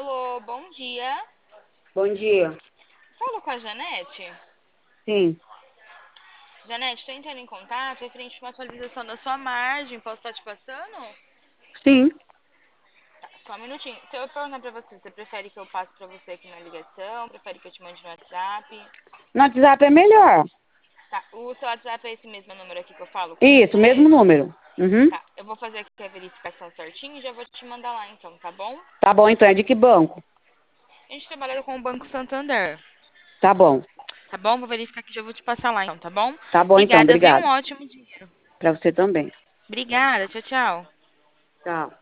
Alô, bom dia. Bom dia. Falo com a Janete. Sim, Janete, estou entrando em contato referente a uma atualização da sua margem. Posso estar te passando? sim. Tá, só um minutinho. Se eu perguntar pra você, você prefere que eu passe pra você aqui na ligação? Prefere que eu te mande no WhatsApp? No WhatsApp é melhor. Tá, o seu WhatsApp é esse mesmo número aqui que eu falo com Isso, mesmo você? número. Uhum. Tá, eu vou fazer aqui a verificação certinho e já vou te mandar lá então, tá bom? Tá bom, então. É de que banco? A gente trabalha com o Banco Santander, Tá bom. tá bom? Vou verificar que já vou te passar lá então, tá bom? Tá bom, então. Obrigada, tenha um Obrigado. ótimo dia. Pra você também. Obrigada, tchau, tchau. Tchau.